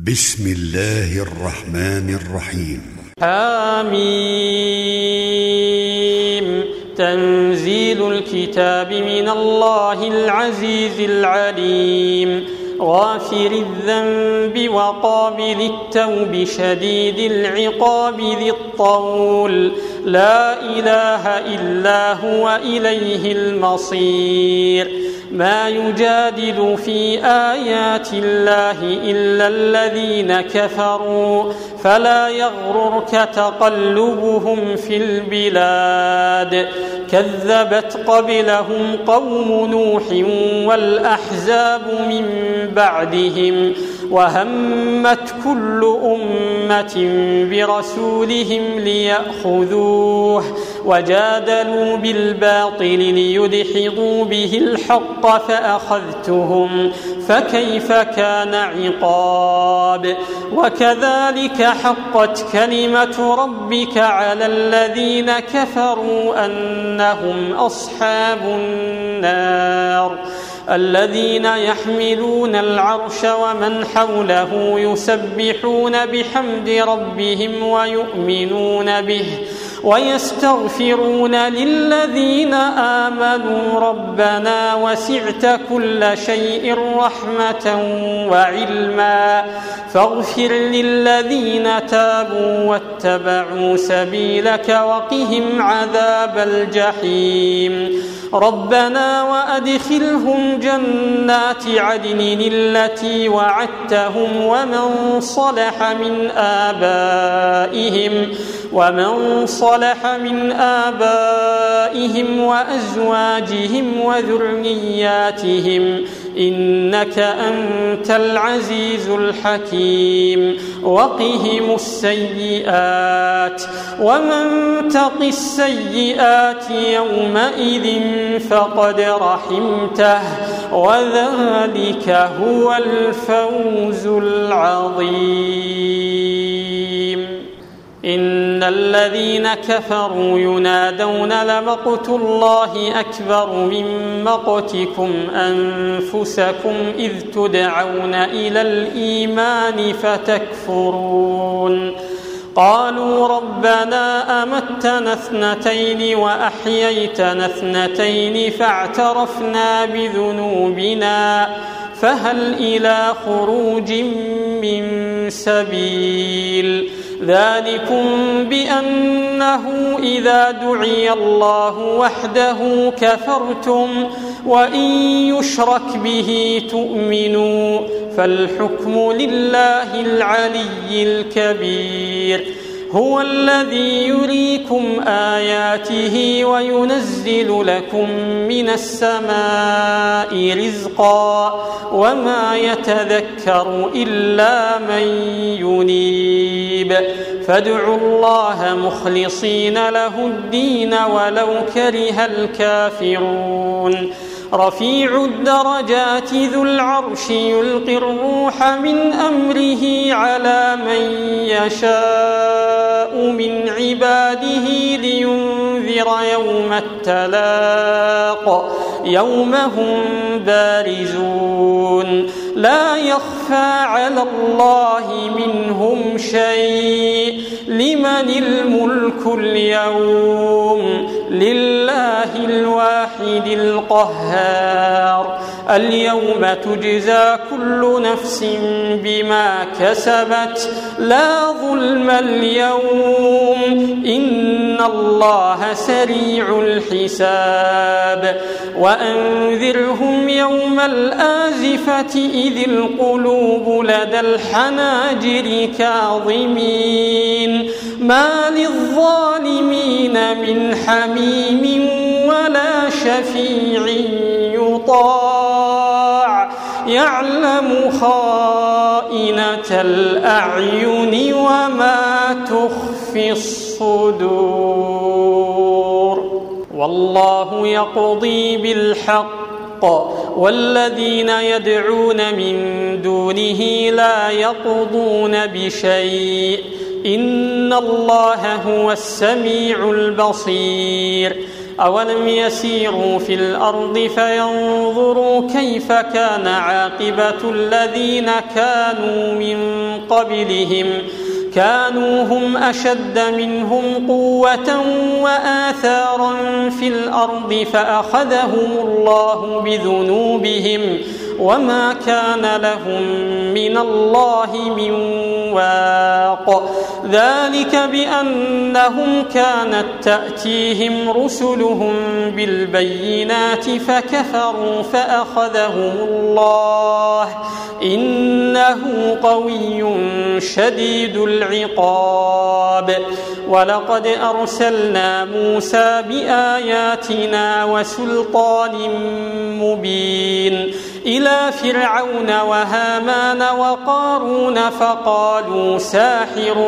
بسم الله الرحمن الرحيم. حميم. تنزيل الكتاب من الله العزيز العليم، غافر الذنب وقابل التوب شديد العقاب ذي الطول، لا إله إلا هو إليه المصير. ما يجادل في آيات الله إلا الذين كفروا، فلا يغررك تقلبهم في البلاد. كذبت قبلهم قوم نوح والأحزاب من بعدهم، وهمت كل أمة برسولهم ليأخذوه، وجادلوا بالباطل ليدحضوا به الحق فأخذتهم، فكيف كان عقاب. وكذلك حقت كلمة ربك على الذين كفروا أنهم أصحاب النار. الذين يحملون العرش ومن حوله يسبحون بحمد ربهم ويؤمنون به ويستغفرون للذين آمنوا ربنا وسعت كل شيء رحمة وعلما، فاغفر للذين تابوا واتبعوا سبيلك وقهم عذاب الجحيم. ربنا وأدخلهم جنات عدن التي وعدتهم ومن صلح من آبائهم وأزواجهم وذرياتهم، إنك أنت العزيز الحكيم. وقهم السيئات، ومن تق السيئات يومئذ فقد رحمته، وذلك هو الفوز العظيم. إن الذين كفروا ينادون لمقت الله أكبر من مقتكم أنفسكم إذ تدعون إلى الإيمان فتكفرون. قالوا ربنا أمتنا اثنتين وأحييتنا اثنتين فاعترفنا بذنوبنا فهل إلى خروج من سبيل. ذلكم بأنه إذا دعي الله وحده كفرتم، وإن يشرك به تؤمنوا، فالحكم لله العلي الكبير. هو الذي يريكم آياته وينزل لكم من السماء رزقا، وما يتذكر إلا من ينيب. فادعوا الله مخلصين له الدين ولو كره الكافرون. رفيع الدرجات ذو العرش يلقي الروح من أمره على من يشاء من عباده لينذر يوم التلاق، يوم هم بارزون، لا يخفى على الله منهم شيء. لمن الملك اليوم؟ لله الواحد القهار. اليوم تجزى كل نفس بما كسبت، لا ظلم اليوم، إن الله سريع الحساب. وأنذرهم يوم الآزفة إذ القلوب لدى الحناجر كاظمين، ما للظالمين من حميم ولا شفيع يطاع، يعلم خائنة الأعين وما تخفي الصدور. والله يقضي بالحق، والذين يدعون من دونه لا يقضون بشيء، إن الله هو السميع البصير. أولم يسيروا في الأرض فينظروا كيف كان عاقبة الذين كانوا من قبلهم كانوا هم أشد منهم قوة وآثارا في الأرض فأخذهم الله بذنوبهم وما كان لهم من الله من واق ذلك بأنهم كانت تأتيهم رسلهم بالبينات فكفروا فأخذهم الله إنه قوي شديد العقاب ولقد أرسلنا موسى بآياتنا وسلطان مبين إلى فرعون وهامان وقارون فقالوا ساحر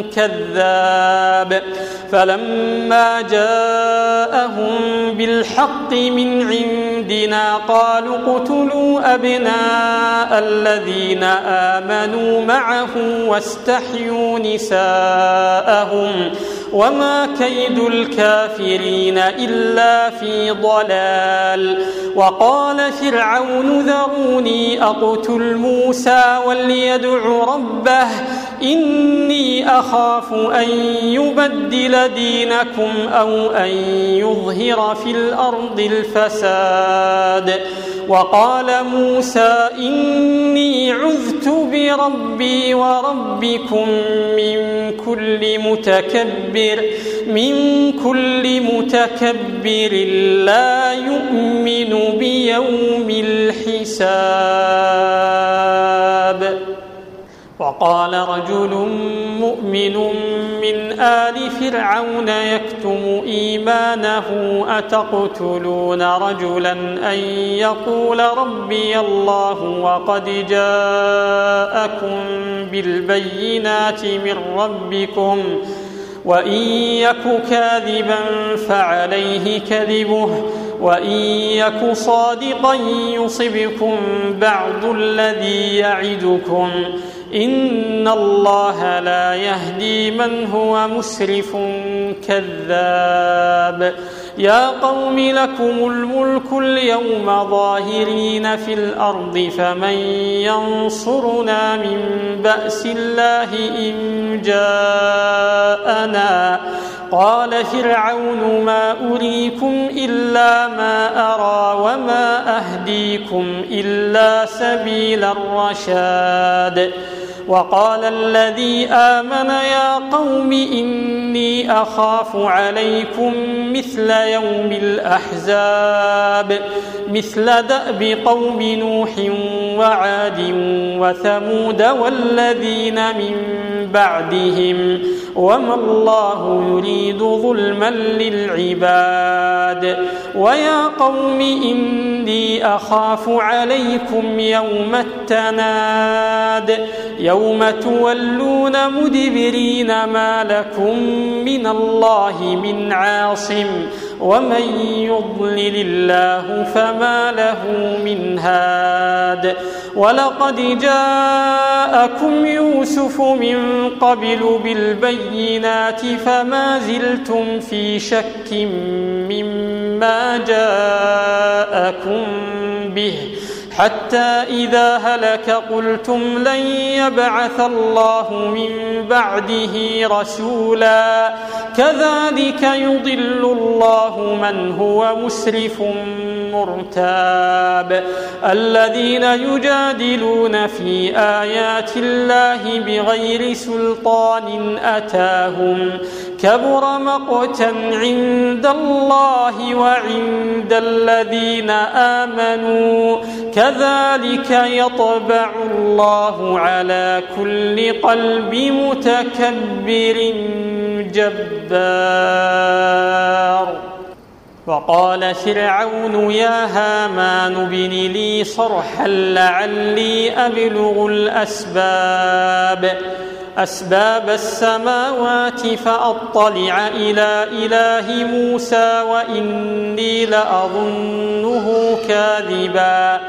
كذاب فلما جاءهم بالحق من عندنا قالوا اقتلوا أبناء الذين آمنوا معه واستحيوا نساءهم وما كيد الكافرين إلا في ضلال وقال فرعون ذروني أقتل موسى وليدع ربه إني أخاف أن يبدل دينكم أو أن يظهر في الأرض الفساد وقال موسى إني عذت بربي وربكم من كل متكبر لا يؤمن بيوم الحساب وقال رجل مؤمن من آل فرعون يكتم إيمانه أتقتلون رجلا أن يقول ربي الله وقد جاءكم بالبينات من ربكم وإن يك كاذبا فعليه كذبه وإن يك صادقا يصبكم بعض الذي يعدكم إن الله لا يهدي من هو مسرف كذاب يا قوم لكم الملك اليوم ظاهرين في الأرض فمن ينصرنا من بأس الله إن جاءنا قال فرعون ما أريكم إلا ما أرى وما أهديكم إلا سبيل الرشاد وقال الذي آمن يا قوم إني أخاف عليكم مثل يوم الأحزاب مثل دأب قوم نوح وعاد وثمود والذين من بعدهم وما الله يريد ظلما للعباد ويا قوم إني أخاف عليكم يوم التناد يوم تولون مدبرين ما لكم من الله من عاصم ومن يضلل الله فما له من هاد ولقد جاءكم يوسف من قبل بالبينات فما زلتم في شك مما جاءكم به حتى إذا هلك قلتم لن يبعث الله من بعده رسولا كذلك يضل الله من هو مسرف مرتاب الذين يجادلون في آيات الله بغير سلطان أتاهم كبر مقتا عند الله وعند الذين آمنوا كذلك يطبع الله على كل قلب متكبر جبار وقال فرعون يا هامان ابن لي صرحا لعلي أبلغ أسباب السماوات فأطلع إلى إله موسى وإني لأظنه كاذبا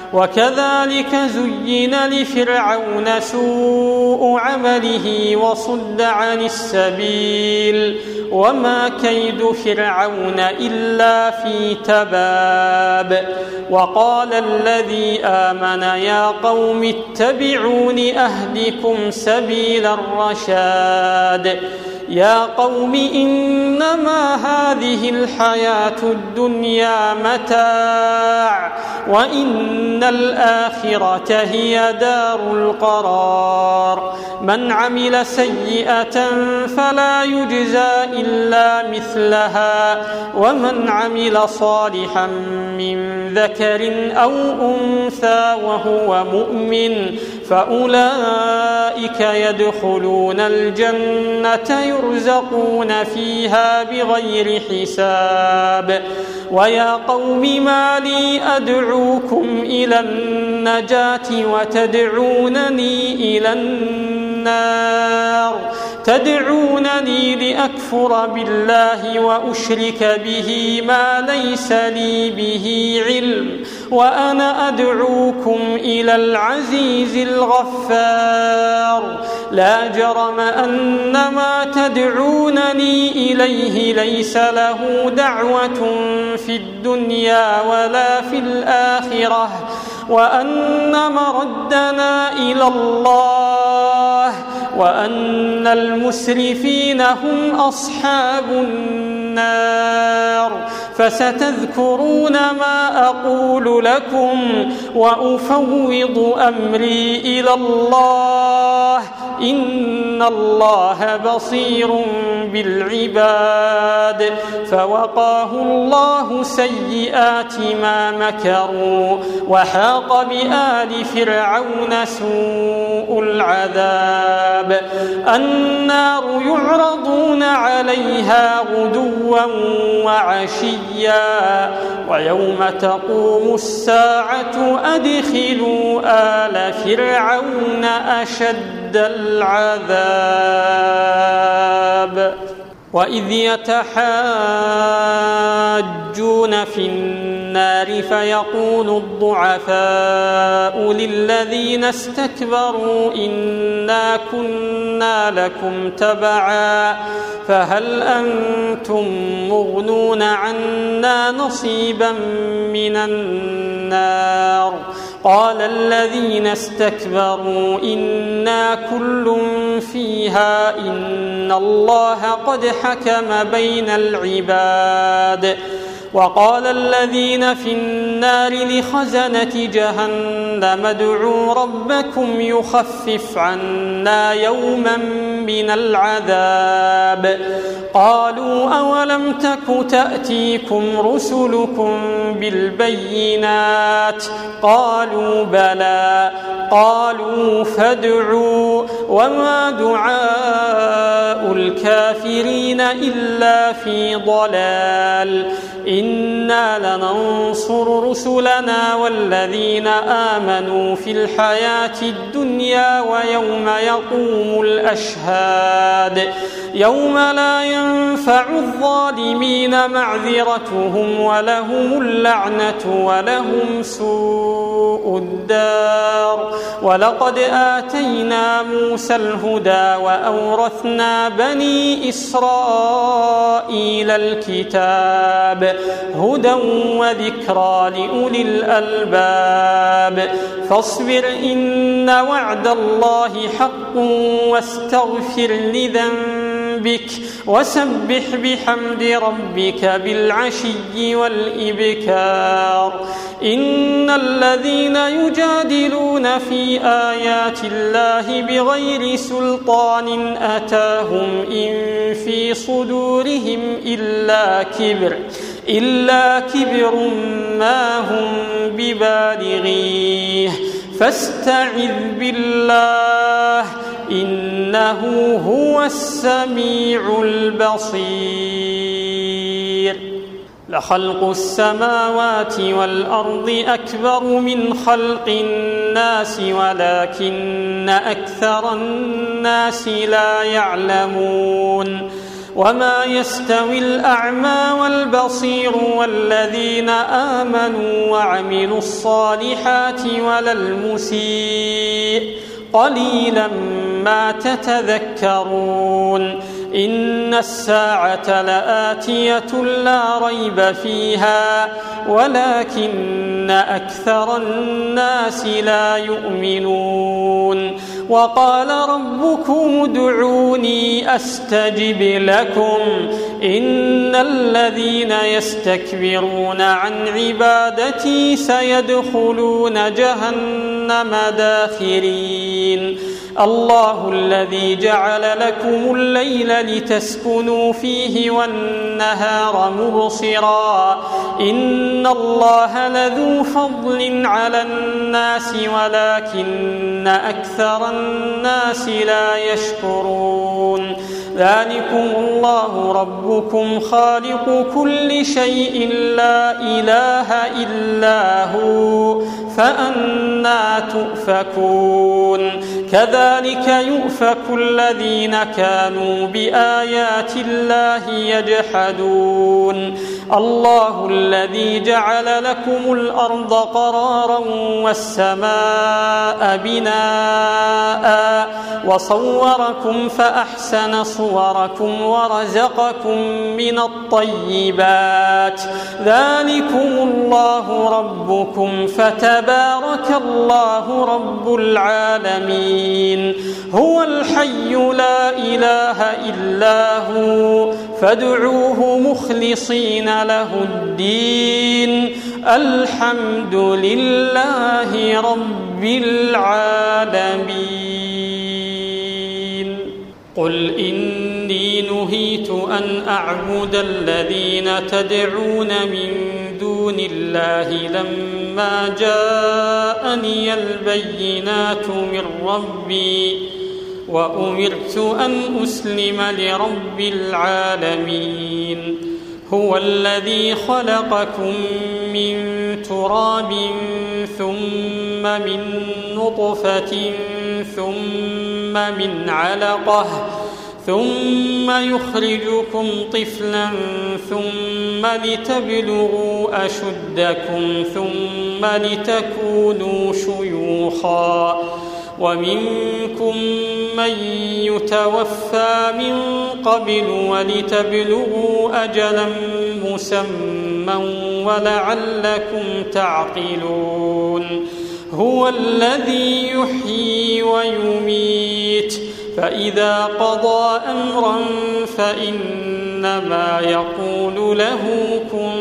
وكذلك زين لفرعون سوء عمله وصد عن السبيل وما كيد فرعون إلا في تباب وقال الذي آمن يا قوم اتبعون أهدكم سبيل الرشاد يا قوم إنما هذه الحياة الدنيا متاع وإن الآخرة هي دار القرار من عمل سيئة فلا يجزى إلا مثلها ومن عمل صالحا من ذكر أو أنثى وهو مؤمن فأولئك يدخلون الجنة يرزقون فيها بغير حساب ويا قوم ما لي أدعوكم إلى النجاة وتدعونني إلى النار تدعونني لأكفر بالله وأشرك به ما ليس لي به علم وأنا أدعوكم إلى العزيز الغفار لا جرم أن ما تدعونني إليه ليس له دعوة في الدنيا ولا في الآخرة وأن مردنا إلى الله وأن المسرفين هم أصحاب النار فستذكرون ما أقول لكم وأفوض أمري إلى الله إن الله بصير بالعباد فوقاه الله سيئات ما مكروا وحاق بآل فرعون سوء العذاب النار يعرضون عليها غدوا وعشيا ويوم تقوم الساعة أدخلوا آل فرعون أشد العذاب وإذ يتحاجون في النار فيقول الضعفاء للذين استكبروا إنا كنا لكم تبعا فهل أنتم مغنون عنا نصيبا من النار قال الذين استكبروا إنا كل فيها إن الله قد حكم بين العباد وقال الذين في النار لخزنة جهنم ادعوا ربكم يخفف عنا يوما من العذاب قالوا أولم تك تأتيكم رسلكم بالبينات قالوا بلى قالوا فادعوا وما دعاء الكافرين إلا في ضلال إنا لننصر رسلنا والذين آمنوا في الحياة الدنيا ويوم يقوم الأشهاد يوم لا ينفع الظالمين معذرتهم ولهم اللعنة ولهم سوء الدار ولقد آتينا موسى الهدى وأورثنا بني إسرائيل الكتاب هدى وذكرى لأولي الألباب فاصبر إن وعد الله حق واستغفر لذنبك وسبح بحمد ربك بالعشي والإبكار إن الذين يجادلون في آيات الله بغير سلطان أتاهم إن في صدورهم إلا كبر ما هم ببالغيه فاستعذ بالله إنه هو السميع البصير لخلق السماوات والأرض أكبر من خلق الناس ولكن أكثر الناس لا يعلمون وما يستوي الأعمى والبصير والذين آمنوا وعملوا الصالحات ولا المسيء قليلا ما تتذكرون إن الساعة لآتية لا ريب فيها ولكن أكثر الناس لا يؤمنون وقال ربكم ادعوني أستجب لكم إن الذين يستكبرون عن عبادتي سيدخلون جهنم داخرين الله الذي جعل لكم الليل لتسكنوا فيه والنهار مبصرا إن الله لذو فضل على الناس ولكن أكثر الناس لا يشكرون ذلكم الله ربكم خالق كل شيء لا إله إلا هو فأنى تؤفكون كذلك يؤفك الذين كانوا بآيات الله يجحدون الله الذي جعل لكم الأرض قرارا والسماء بناء وصوركم فأحسن صوركم ورزقكم من الطيبات ذلكم الله ربكم فتبارك الله رب العالمين هو الحي لا إله إلا هو فادعوه مخلصين له الدين الحمد لله رب العالمين قل إني نهيت أن أعبد الذين تدعون من دون الله لما جاءني البينات من ربي وأمرت أن أسلم لرب العالمين هو الذي خلقكم من تراب ثم من نطفة ثم من علقة ثم يخرجكم طفلا ثم لتبلغوا أشدكم ثم لتكونوا شيوخا ومنكم من يتوفى من قبل ولتبلغوا أجلا مسمى ولعلكم تعقلون هو الذي يحيي ويميت فإذا قضى أمرا فإنما يقول له كن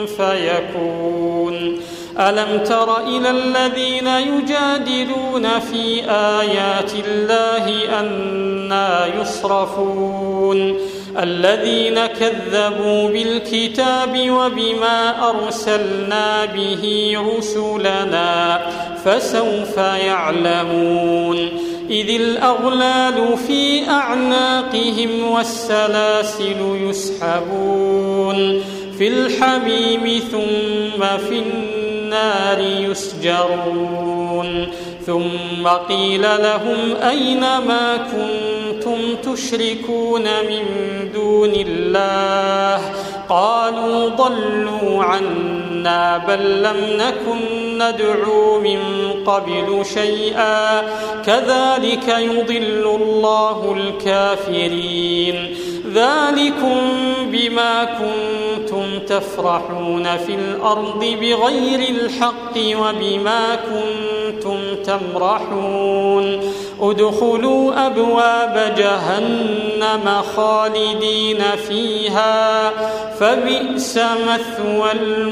فيكون ألم تر إلى الذين يجادلون في آيات الله أنى يصرفون الذين كذبوا بالكتاب وبما أرسلنا به رسلنا فسوف يعلمون إذ الأغلال في أعناقهم والسلاسل يسحبون في الحميم ثم في النار يسجرون ثم قيل لهم أين ما كنتم تشركون من دون الله قالوا ضلوا عنا بل لم نكن ندعو من قبل شيئا كذلك يضل الله الكافرين ذلكم بما كنتم تفرحون في الأرض بغير الحق وبما كنتم تمرحون ادخلوا أبواب جهنم خالدين فيها فبئس مثوى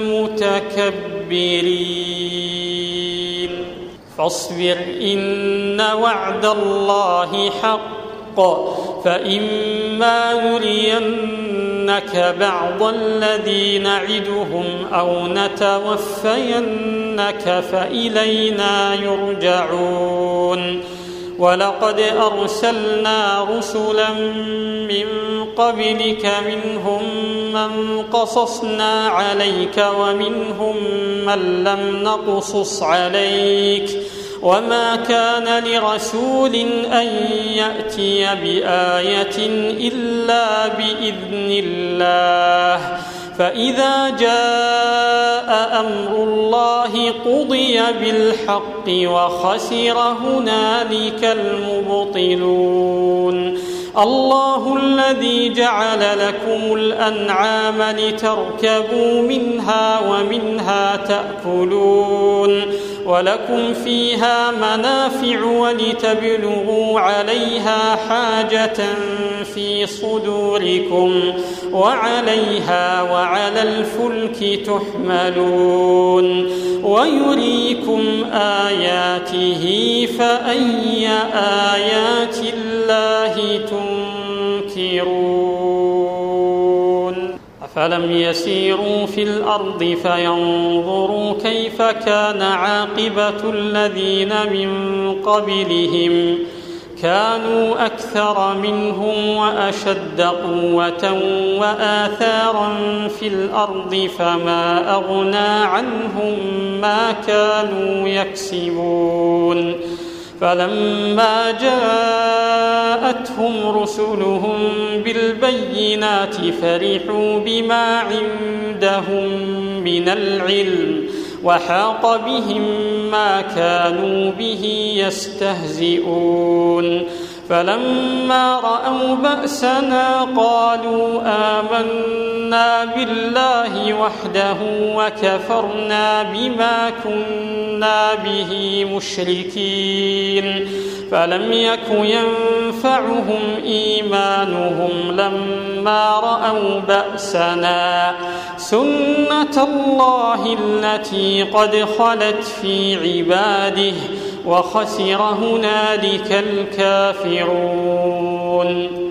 المتكبرين فاصبر إن وعد الله حق فإما نرينك بعض الذي نعدهم أو نتوفينك فإلينا يرجعون ولقد أرسلنا رسلا من قبلك منهم من قصصنا عليك ومنهم من لم نقصص عليك وما كان لرسول أن يأتي بآية إلا بإذن الله فإذا جاء أمر الله قضي بالحق وخسر هنالك المبطلون الله الذي جعل لكم الأنعام لتركبوا منها ومنها تأكلون ولكم فيها منافع ولتبلغوا عليها حاجة في صدوركم وعليها وعلى الفلك تحملون ويريكم آياته فأي آيات الله تنكرون أفلم يسيروا في الأرض فينظروا كيف كان عاقبة الذين من قبلهم كانوا أكثر منهم وأشد قوة وآثارا في الأرض فما أغنى عنهم ما كانوا يكسبون فلما جاءتهم رسلهم بالبينات فرحوا بما عندهم من العلم وحاق بهم ما كانوا به يستهزئون فلما رأوا بأسنا قالوا آمنا بالله وحده وكفرنا بما كنا به مشركين فلم يك ينفعهم إيمانهم لما رأوا بأسنا سنة الله التي قد خلت في عباده وخسر هنالك الكافرون